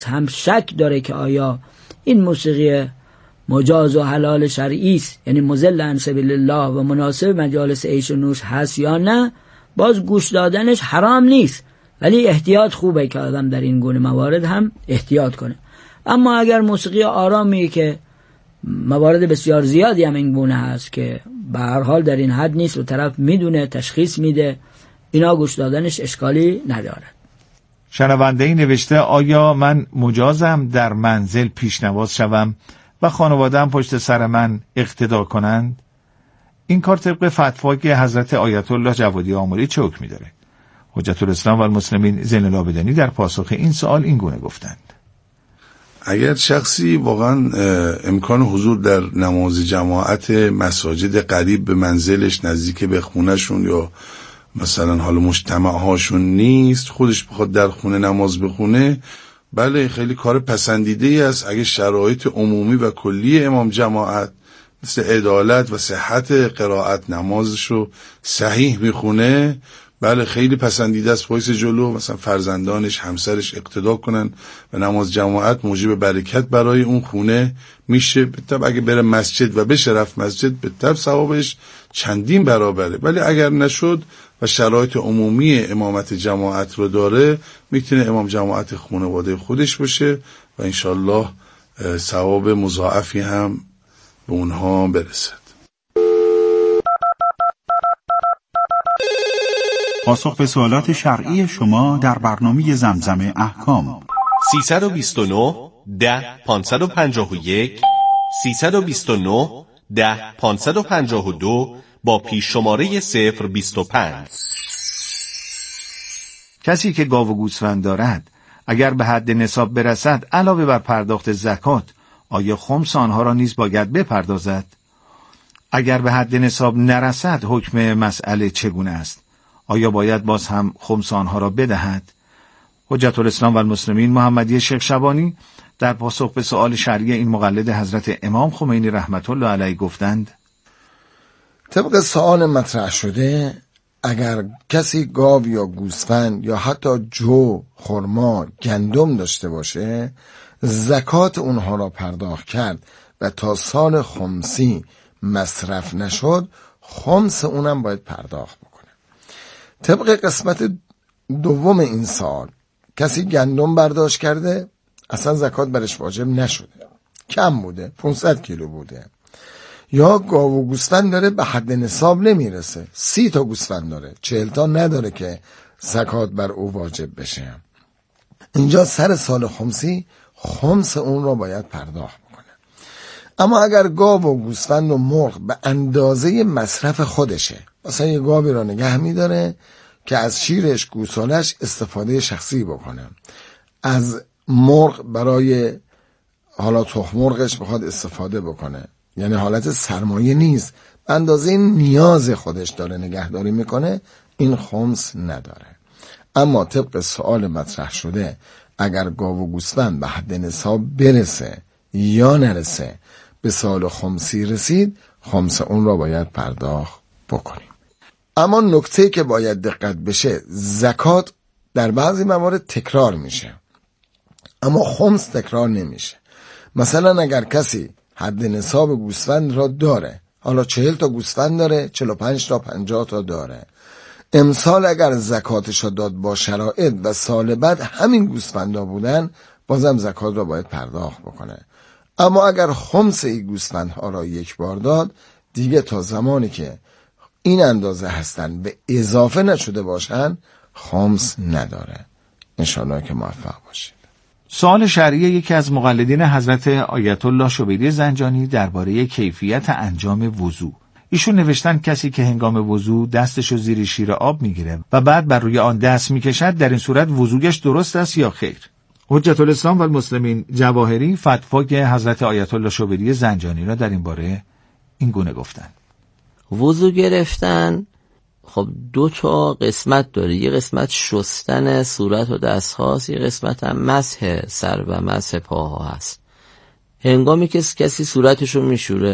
هم شک داره که آیا این موسیقی مجاز و حلال شرعی است، یعنی مضل عن سبیل الله و مناسب مجالس عیش و نوش هست یا نه، باز گوش دادنش حرام نیست، ولی احتیاط خوبه که آدم در این گونه موارد هم احتیاط کنه. اما اگر موسیقی آرامی که موارد بسیار زیادی هم این گونه هست که به هر حال در این حد نیست و طرف میدونه تشخیص میده، اینا گوش دادنش اشکالی ندارد. شنونده‌ای نوشته آیا من مجازم در منزل پیشنواز شوم و خانواده‌ام پشت سر من اقتدا کنند؟ این کار طبق فتوای حضرت آیت الله جوادی آمری چه حکمی داره؟ حجت الاسلام و المسلمین زین العابدین در پاسخ این سوال این گونه گفتند: اگر شخصی واقعا امکان حضور در نماز جماعت مساجد قریب به منزلش، نزدیک به خونهشون یا مثلا حال مجتمع هاشون نیست، خودش بخواد در خونه نماز بخونه، بله خیلی کار پسندیده ای است. اگه شرایط عمومی و کلی امام جماعت مثل عدالت و صحت قرائت نمازشو صحیح میخونه، بله خیلی پسندیده است وایس جلو، مثلا فرزندانش، همسرش اقتدا کنن و نماز جماعت موجب برکت برای اون خونه میشه. به طب اگه بره مسجد و بشه رفت مسجد، به طب ثوابش چندین برابره. ولی اگر نشد و شرایط عمومی امامت جماعت رو داره، میتونه امام جماعت خانواده خودش باشه و انشالله ثواب مضاعفی هم به اونها برسد. پاسخ به سوالات شرعی شما در برنامه زمزم احکام. 329 10 551 329 10 552 با پیش شماره 025. کسی که گاو و گوسفند دارد اگر به حد نصاب برسد علاوه بر پرداخت زکات، آیا خمس آنها را نیز باید بپردازد؟ اگر به حد نصاب نرسد حکم مسئله چگونه است؟ آیا باید باز هم خمس آنها را بدهد؟ حجت الاسلام و المسلمین محمدی شیخ شبانی در پاسخ به سؤال شرعی این مقلد حضرت امام خمینی رحمت الله علیه گفتند: طبق سؤال مطرح شده، اگر کسی گاو یا گوسفند یا حتی جو، خرما، گندم داشته باشه، زکات اونها را پرداخت کرد و تا سال خمسی مصرف نشد، خمس اونم باید پرداخت بکنه. طبق قسمت دوم این سال، کسی گندم برداشت کرده، اصلا زکات برش واجب نشده، کم بوده، 500 کیلو بوده. یا گاو و گوسفند داره به حد نصاب نمیرسه، 30 تا گوسفند داره، 40 تا نداره که زکات بر او واجب بشه، اینجا سر سال خمسی خمس اون را باید پرداخت بکنه. اما اگر گاو و گوسفند و مرغ به اندازه مصرف خودشه، مثلا یه گاوی را نگه میداره که از شیرش، گوسالش استفاده شخصی بکنه، از مرغ برای حالا تخم مرغش بخواد استفاده بکنه، یعنی حالت سرمایه نیست، به اندازه نیاز خودش داره نگهداری میکنه، این خمس نداره. اما طبق سؤال مطرح شده، اگر گاو و گوسفند به حد نصاب برسه یا نرسه، به سال خمسی رسید، خمس اون را باید پرداخت بکنیم. اما نکته که باید دقت بشه، زکات در بعضی موارد تکرار میشه اما خمس تکرار نمیشه. مثلا اگر کسی حد نصاب گوسفند را داره، حالا 40 تا گوسفند داره، 45 تا 50 تا داره، امسال اگر زکاتش را داد با شرایط و سال بعد همین گوسفندا بودن، بازم زکات را باید پرداخت بکنه. اما اگر خمس این گوسفندها را یک بار داد، دیگه تا زمانی که این اندازه هستن به اضافه نشده باشن، خمس نداره. انشاءالله که موفق باشید. سوال شرعی یکی از مقلدین حضرت آیت الله شبیری زنجانی درباره کیفیت انجام وضو. ایشون نوشتن کسی که هنگام وضو دستشو زیر شیر آب میگیره و بعد بر روی آن دست میکشد، در این صورت وضوگش درست است یا خیر؟ حجت الاسلام و المسلمین جواهری فتوای حضرت آیت الله شبیری زنجانی را در این باره این گونه گفتند: وضو گرفتن خب 2 تا قسمت داره، یه قسمت شستن صورت و دست هاست، یه قسمت هم مسح سر و مسح پاها هست. هنگامی که کسی صورتشو میشوره،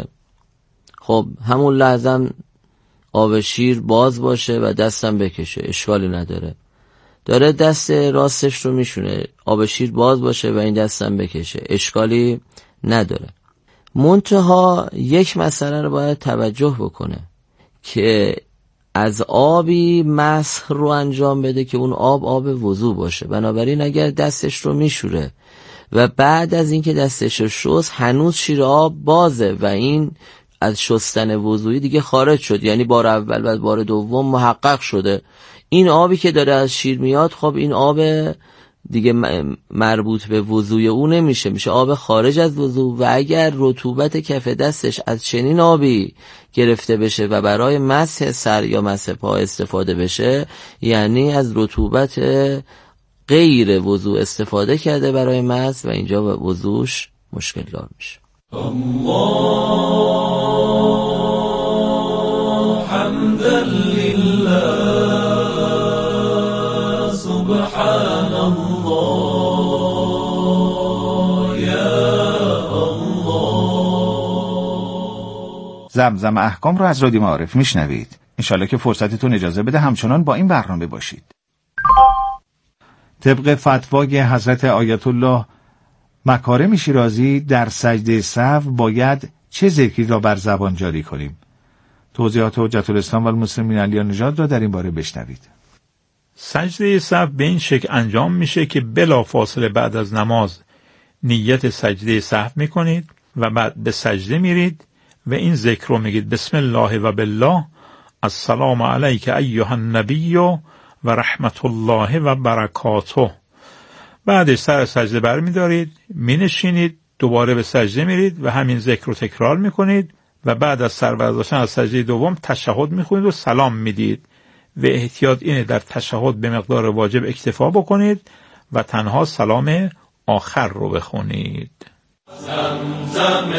خب همون لحظه آب شیر باز باشه و دستم بکشه، اشکالی نداره. داره دست راستش رو میشونه، آب شیر باز باشه و این دستم بکشه، اشکالی نداره. منتها یک مسئله رو باید توجه بکنه که از آبی مسح رو انجام بده که اون آب وضو باشه. بنابراین اگر دستش رو میشوره و بعد از اینکه دستش رو شست هنوز شیر آب بازه و این از شستن وضویی دیگه خارج شد، یعنی بار اول و بار دوم محقق شده، این آبی که داره از شیر میاد خب این آب دیگه مربوط به وضوی او نمیشه، میشه آب خارج از وضو. و اگر رطوبت کف دستش از چنین آبی گرفته بشه و برای مسح سر یا مسح پا استفاده بشه، یعنی از رطوبت غیر وضو استفاده کرده برای مسح و اینجا وضوش مشکل دار میشه. الله حمدا لله سبحان الله یا الله. زمزم احکام رو از رادیو معارف میشنوید. انشالله که فرصتتون اجازه بده همچنان با این برنامه باشید. طبق فتوای حضرت آیت الله مکارم شیرازی در سجده سهو باید چه ذکری را بر زبان جاری کنیم؟ توضیحات حجت الاسلام و المسلمین علی نژاد را در این باره بشنوید. سجده سهو به این شکل انجام میشه که بلا فاصله بعد از نماز نیت سجده سهو میکنید و بعد به سجده میرید و این ذکر رو میگید: بسم الله و بالله، السلام علیک ایها النبی و رحمت الله و برکاته. بعدش سر سجده برمیدارید، مینشینید، دوباره به سجده میرید و همین ذکر رو تکرار میکنید و بعد از سر برداشتن از سجده دوم تشهد میخونید و سلام میدید. و احتیاط اینه در تشهد به مقدار واجب اکتفا بکنید و تنها سلام آخر رو بخونید. زمزم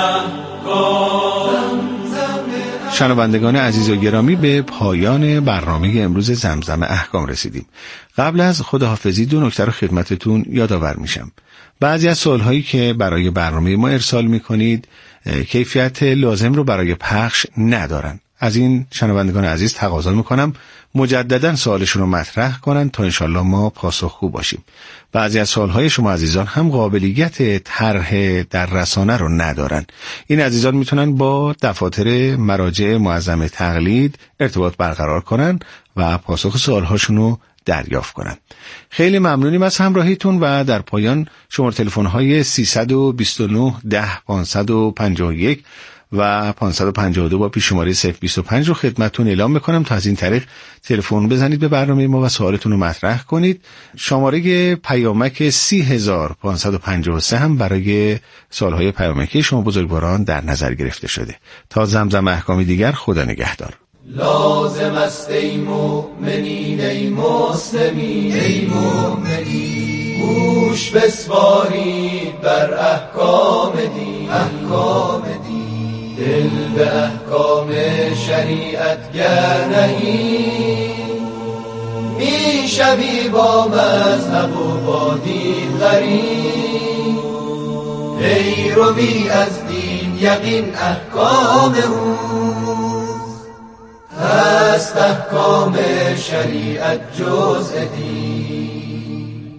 احکام. شنوندگان عزیز و گرامی، به پایان برنامه امروز زمزم احکام رسیدیم. قبل از خداحافظی 2 نکته رو خدمتتون یادآور میشم. بعضی از سوالهایی که برای برنامه ما ارسال میکنید کیفیت لازم رو برای پخش ندارن. از این شنوندگان عزیز تقاضا میکنم مجددا سوالشون رو مطرح کنن تا انشالله ما پاسخگو باشیم. بعضی از سوالهای شما عزیزان هم قابلیت طرح در رسانه رو ندارن. این عزیزان میتونن با دفاتر مراجع معظم تقلید ارتباط برقرار کنن و پاسخ سوالهاشون رو دریافت کنن. خیلی ممنونیم از همراهیتون و در پایان شماره تلفن‌های 329 10 551 و 552 با پیش شماره 025 رو خدمتتون اعلام میکنم تا از این طریق تلفن بزنید به برنامه ما و سوالتون رو مطرح کنید. شماره پیامک 30553 هم برای سوالهای پیامکی شما بزرگواران در نظر گرفته شده. تا زمزم احکامی دیگر، خدا نگهدار. لازم است ای مؤمنین ای مسلمین ای مؤمنین، گوش بسپارید بر احکام دین، احکام دین. دل به احکام شریعت گر نهید، می شوی با مذهب و با دین غریب. ای روی از دین یقین احکام اوست، هست احکام شریعت جزء دین.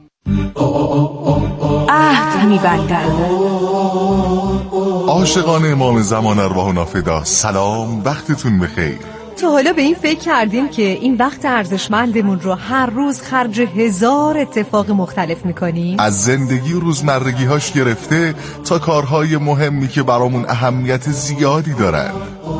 عهد می‌بندم. عاشقان امام زمان ارواحنا فدا، سلام، وقتتون بخیر. تا حالا به این فکر کردیم که این وقت ارزشمندمون رو هر روز خرج 1000 اتفاق مختلف میکنیم؟ از زندگی روزمرگی هاش گرفته تا کارهای مهمی که برامون اهمیت زیادی دارن.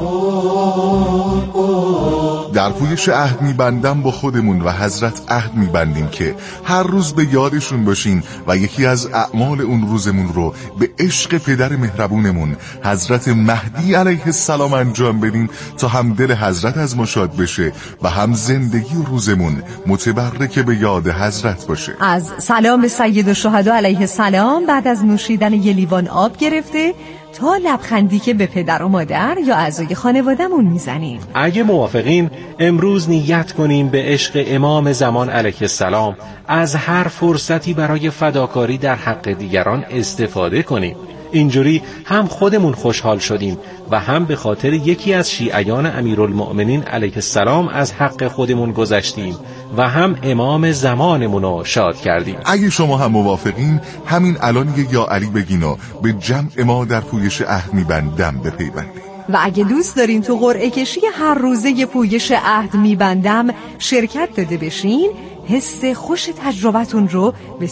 در پویش عهد میبندم با خودمون و حضرت عهد میبندیم که هر روز به یادشون باشیم و یکی از اعمال اون روزمون رو به عشق پدر مهربونمون حضرت مهدی علیه السلام انجام بدیم تا هم دل حضرت از ما شاد بشه و هم زندگی روزمون متبرک به یاد حضرت باشه. از سلام سید الشهدا علیه السلام بعد از نوشیدن یه لیوان آب گرفته تا لبخندی که به پدر و مادر یا اعضای خانواده‌مون میزنیم. اگه موافقین امروز نیت کنیم به عشق امام زمان علیه السلام از هر فرصتی برای فداکاری در حق دیگران استفاده کنیم. اینجوری هم خودمون خوشحال شدیم و هم به خاطر یکی از شیعیان امیرالمؤمنین علیه السلام از حق خودمون گذشتیم و هم امام زمانمون رو شاد کردیم. اگه شما هم موافقین همین الان یا علی بگین و به جمع ما در پویش عهد میبندم بپیوندید. و اگه دوست دارین تو قرعه کشی هر روزه پویش عهد میبندم شرکت داده بشین، حس خوش تجربتون رو به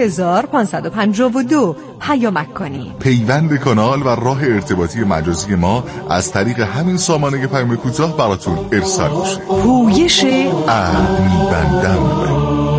30552 پیامک کنین. پیوند کانال و راه ارتباطی مجازی ما از طریق همین سامانه پیام کوتاه براتون ارسال میشه. پویش عهد میبندم.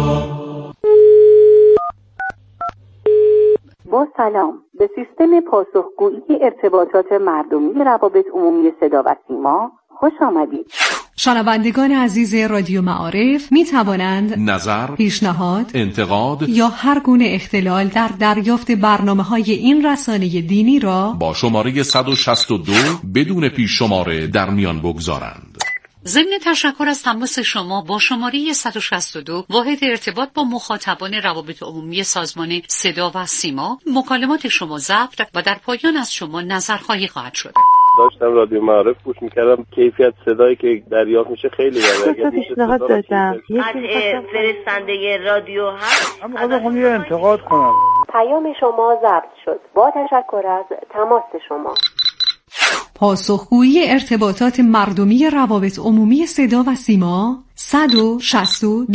با سلام، به سیستم پاسخگویی ارتباطات مردمی روابط عمومی صدا و سیما خوش آمدید. شنوندگان عزیز رادیو معارف می توانند نظر، پیشنهاد، انتقاد یا هر گونه اختلال در دریافت برنامه‌های این رسانه دینی را با شماره 162 بدون پیش شماره در میان بگذارند. ضمن تشکر از تماس شما با شماره 162 واحد ارتباط با مخاطبان روابط عمومی سازمان صدا و سیما، مکالمات شما ضبط و در پایان از شما نظرخواهی خواهد شد. داشتم رادیو معارف گوش میکردم، کیفیت صدایی که دریافت میشه خیلی بالاست. پیشنهاد دادم فرستنده رادیو هست. من خواهم یه انتقاد کنم. پیام شما ضبط شد. با تشکر از تماس شما. پاسخگویی ارتباطات مردمی روابط عمومی صدا و سیما 162.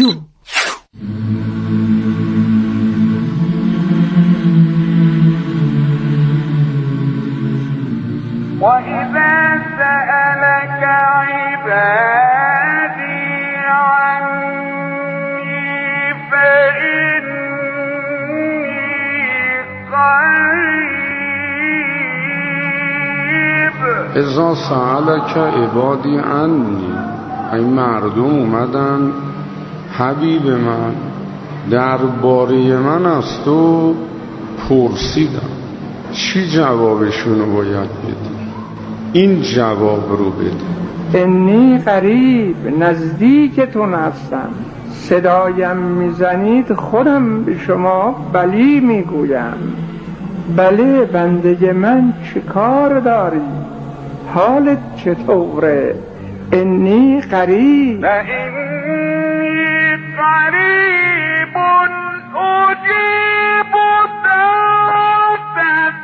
وَإِذَا سَأَلَكَ عِبَادِي عَنِّي فَإِنِّي قَرِيبٌ. اذا سألك عبادی عنی، ای مردم اومدن حبیب من درباره من از تو پرسیدن، چی جوابشونو باید بدی؟ این جواب رو بده: انی قریب، نزدیکتون هستم، صدایم میزنید خودم به شما بلی میگویم. بله بنده من، چه کار داری؟ حالت چطوره؟ انی قریب. و انی قریب اجیب دعوت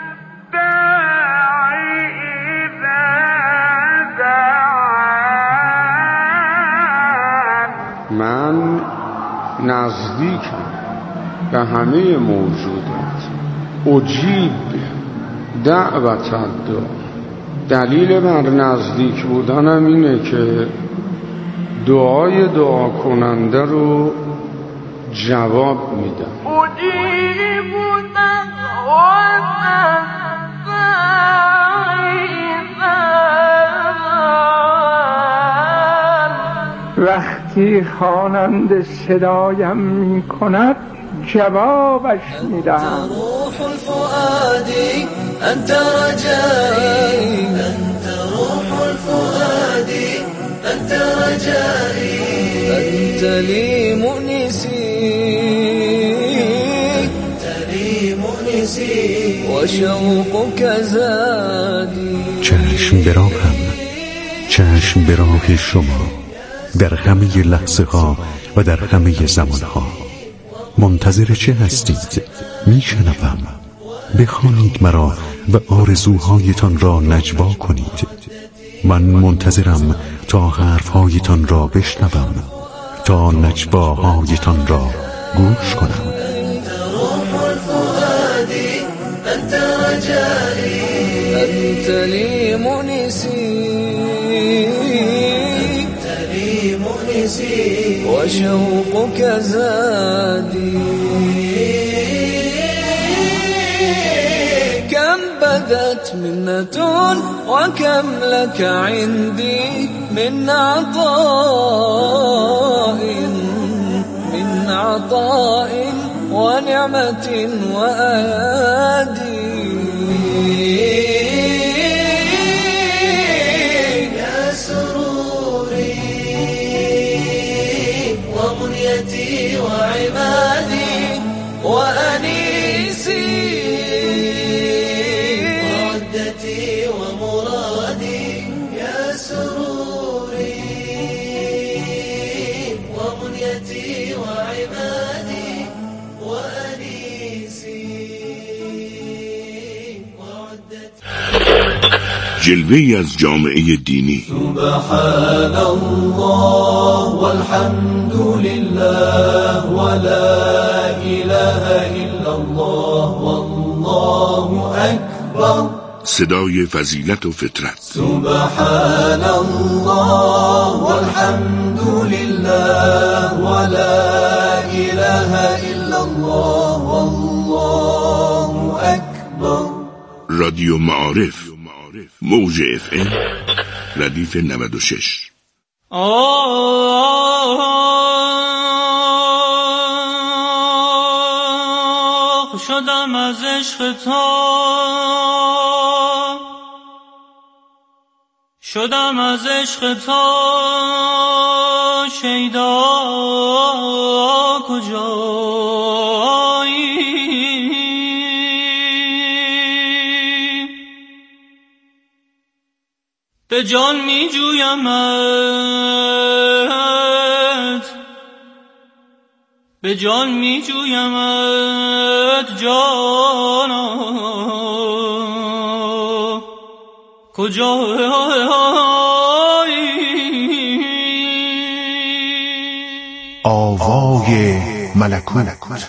الداعی اذا دعان. من نزدیکم به همه موجودات. اجیب دعوت الداعی. دلیل بر نزدیک بودنم اینه که دعای دعا کننده رو جواب میدم. وقتی خواننده صدایم میکند جوابش میدم. روح الفؤاد انت رجائي، انت روح الفؤاد انت رجائي، انت لي مؤنسي، انت لي مؤنسي وشوقك زادي. چشم به راهم، چشم به راه شما در همه لحظه ها و در همه زمان ها. منتظر چه هستید؟ میشنوم. بخوانید مرا و آرزوهایتان را نجوا کنید. من منتظرم تا حرفهایتان را بشنوم، تا نجواهایتان را گوش کنم. انت روح الفؤاد انت رجائي، انت لي مؤنسي، انت لي مؤنسي وشوقك زادي. كم بدت منة وكم لك عندي من عطاء، من عطاء ونعمة وأيادي. يا سروري ومنيتي وعمادي وأنيسي جلوه‌ای از جامعه دینی. سبحان الله والحمد لله ولا اله الا الله والله اکبر. صدای فضیلت و فطرت. سبحان الله والحمد لله ولا اله الا الله والله اکبر. رادیو معارف، موج FM ردیف 96. شدم از عشق تو، شدم از عشق تو شیدا کجایی؟ به جان می جویمت، به جان می جویمت جانا کجایی؟ آوای ملکوت.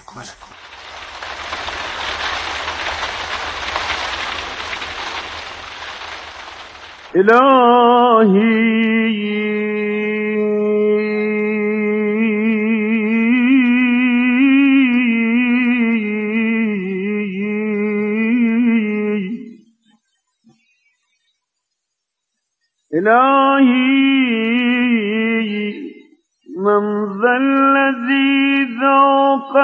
إلهي من ذا الذي ذوق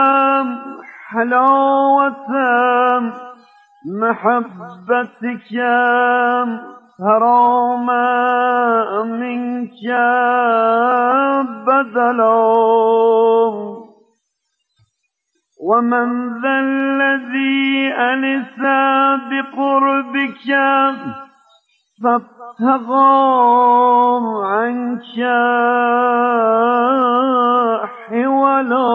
حلاوة محبتك حرام منك بدلا ومن ذا الذي أنس بقربك فابتغى عنك حولا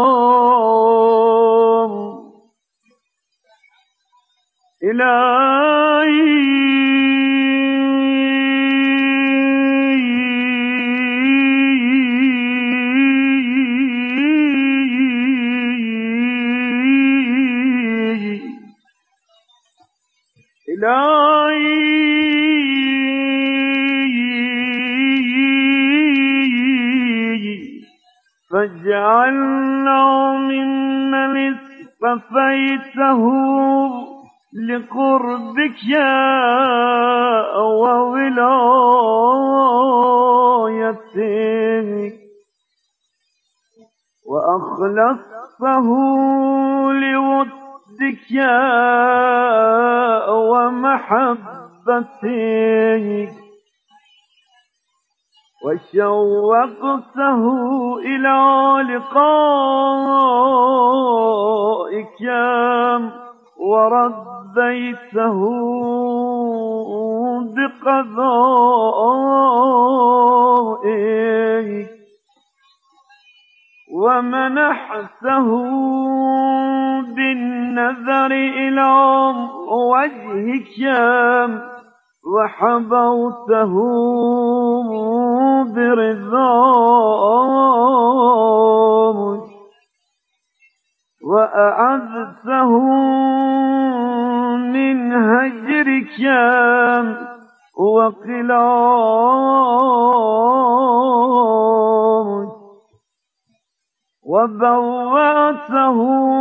فاجعلنا ممن اصطفيته لقربك وولايتك وأخلصته لودك ومحبتك وشوقته إلى لقائك ورديته بقضائك ومنحته بالنظر إلى وجهك وحبوته برضاك وأعذته من هجرك وقلاك وبوأته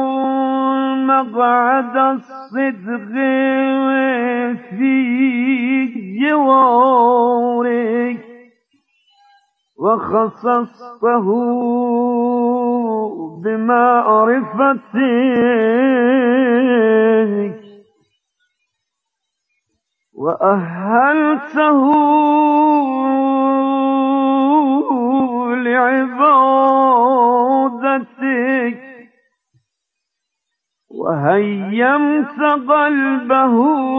مقعد الصدق في جوارك وخصصته بمعرفتك وأهلته لعبادتك وهيمت قلبه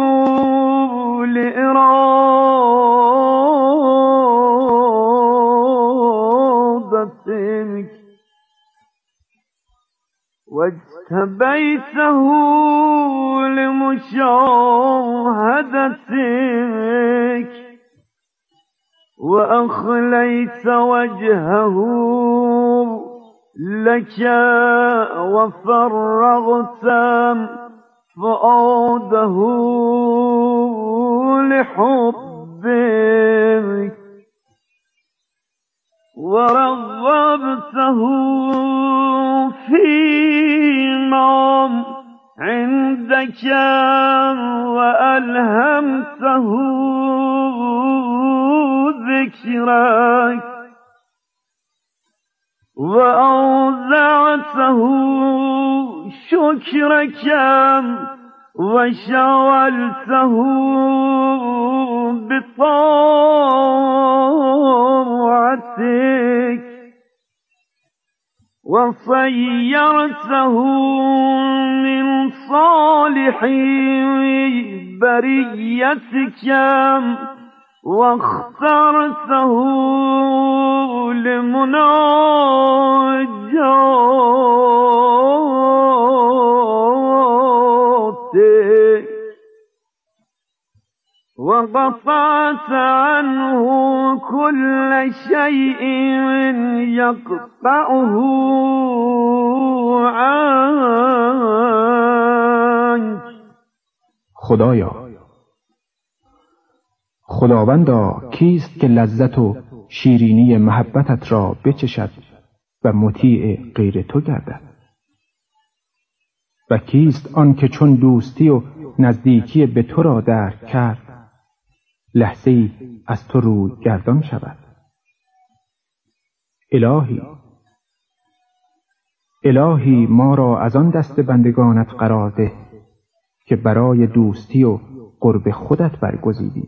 لإرادتك واجتبيته لمشاهدتك وأخليت وجهه لك وفرغت فؤاده لحبك ورغبته فيما عندك وألهمته ذكرك وأوزعته شكرك وشغلته بطاعتك وصيرته من صالح بريتك واخترته لمناجاتك وقطعت عنه كل شيء يقطعه عنك. خدایا، خداوندا کیست که لذت و شیرینی محبتت را بچشد و مطیع غیر تو گردد؟ و کیست آن که چون دوستی و نزدیکی به تو را درک کرد لحظه‌ای از تو روی گردان شود؟ الهی ما را از آن دست بندگانت قرار ده که برای دوستی و قرب خودت برگزیدی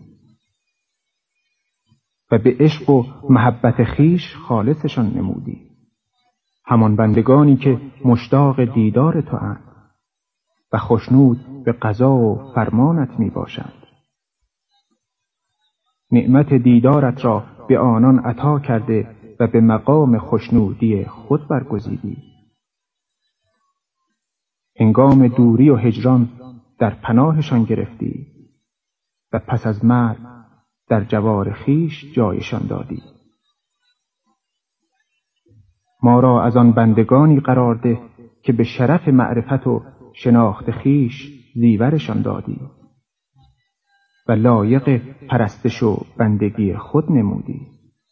و به عشق و محبت خیش خالصشان نمودی، همان بندگانی که مشتاق دیدار تو اند و خوشنود به قضا و فرمانت می باشند. نعمت دیدارت را به آنان عطا کرده و به مقام خوشنودی خود برگزیدی. هنگام دوری و هجران در پناهشان گرفتی و پس از مرگ در جوار خیش جایشان دادی. ما را از آن بندگانی قرار ده که به شرف معرفت و شناخت خیش زیورشان دادی و لایق پرستش و بندگی خود نمودی.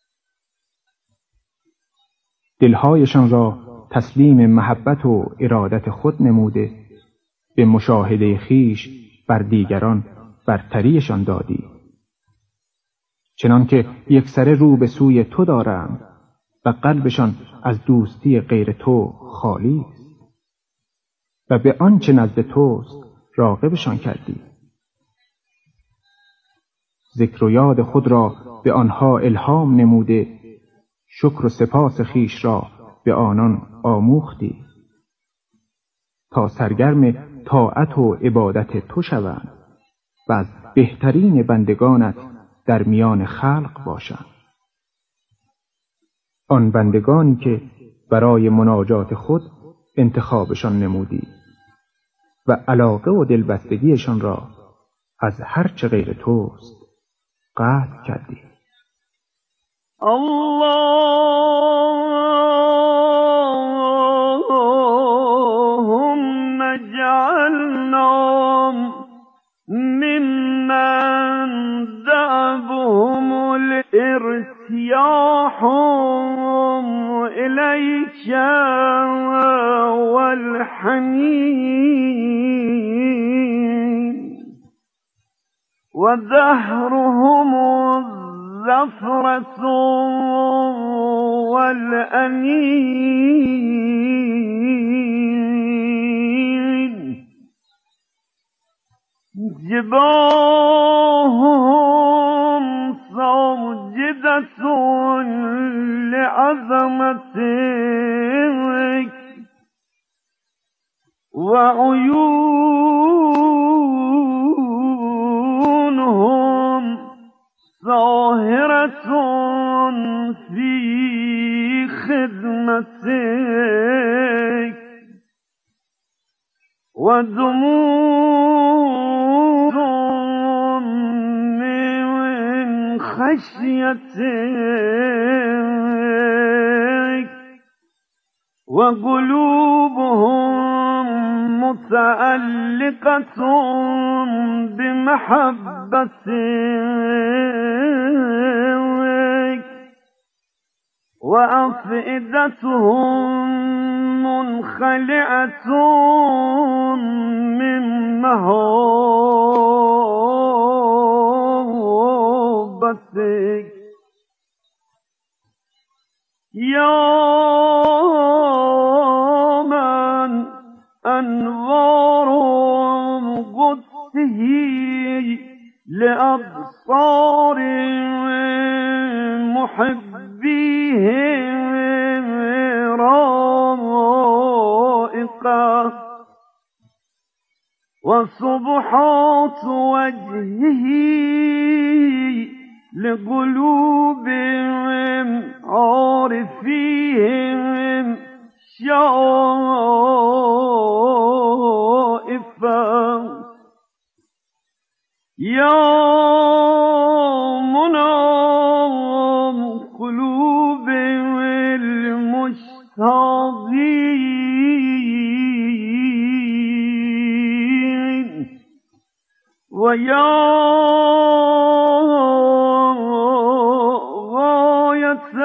دلهایشان را تسلیم محبت و ارادت خود نموده به مشاهده خیش بر دیگران برتریشان دادی، چنان که یک سره رو به سوی تو دارند و قلبشان از دوستی غیر تو خالی است و به آنچه نزد توست راغبشان کردی. ذکر و یاد خود را به آنها الهام نموده، شکر و سپاس خیش را به آنان آموختی تا سرگرم طاعت و عبادت تو شوند و از بهترین بندگانت در میان خلق باشند. آن بندگانی که برای مناجات خود انتخابشان نمودی و علاقه و دلبستگیشان را از هر چه غیر توست قطع کردی. اللهم اجعلنا ممن دعبهم الارتياح إليك والحنين ودهرهم الزفرة والأنين جباههم ساجدة لعظمتك وعيونهم ظاهرة في خدمتك ودموع من خشيتك وقلوبهم متعلقة بمحبتك وأفئدتهم منخلعة من محبتك يا من أنوار قدسه لأبصار محبيه رائقة وصبحات وجهه لقلوبهم عارفين شائفة يا منام قلوب المشتاقين ويا غاية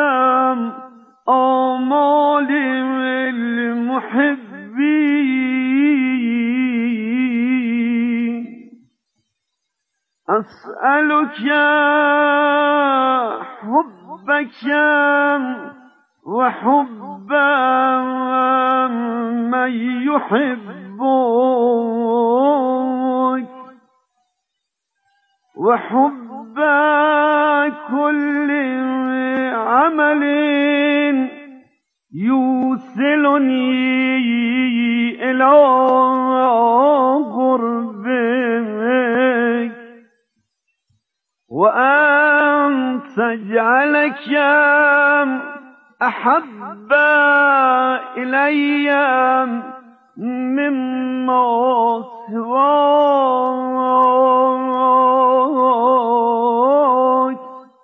آمال المحبين أسألك حبك وحب من يحبك وحب كل عمل يوصلني إلى قربك وأن تجعلك أحب إلي مما سواك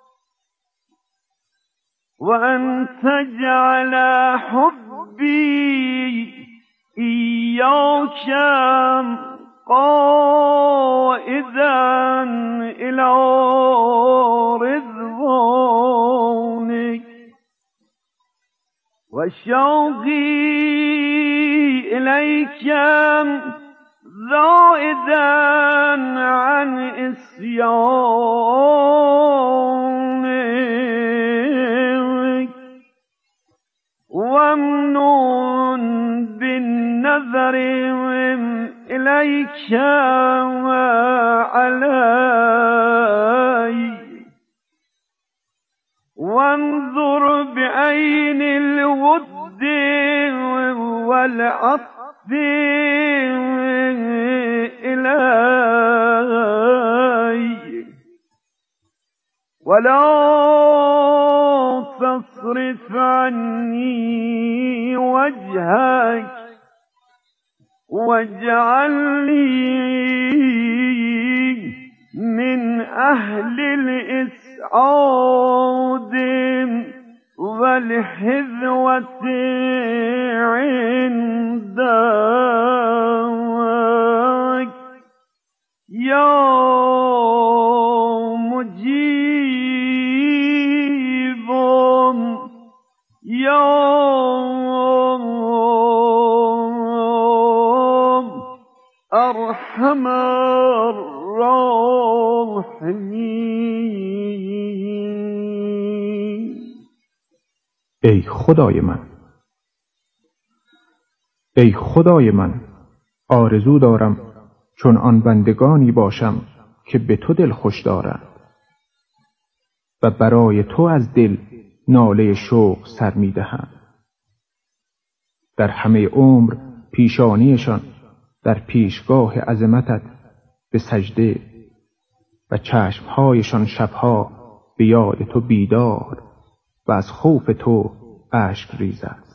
وأن تجعل حبي إياك قائدا إلى رضوانك وشوقي إليك زائدا عن إسيانك وامنون بالنظر إليك علي وانظر بعين الود والعطف إلي ولا تصرف عني وجهك واجعلني من أهل الإسعاد والحذوة عندك يا مجيب يا أرحم الراحمين. ای خدای من، ای خدای من، آرزو دارم چون آن بندگانی باشم که به تو دل خوش دارند و برای تو از دل ناله شوق سر می دهند. در همه عمر پیشانیشان در پیشگاه عظمتت به سجده و چشمهایشان شبها به یاد تو بیدار و از خوف تو اشک ریزد.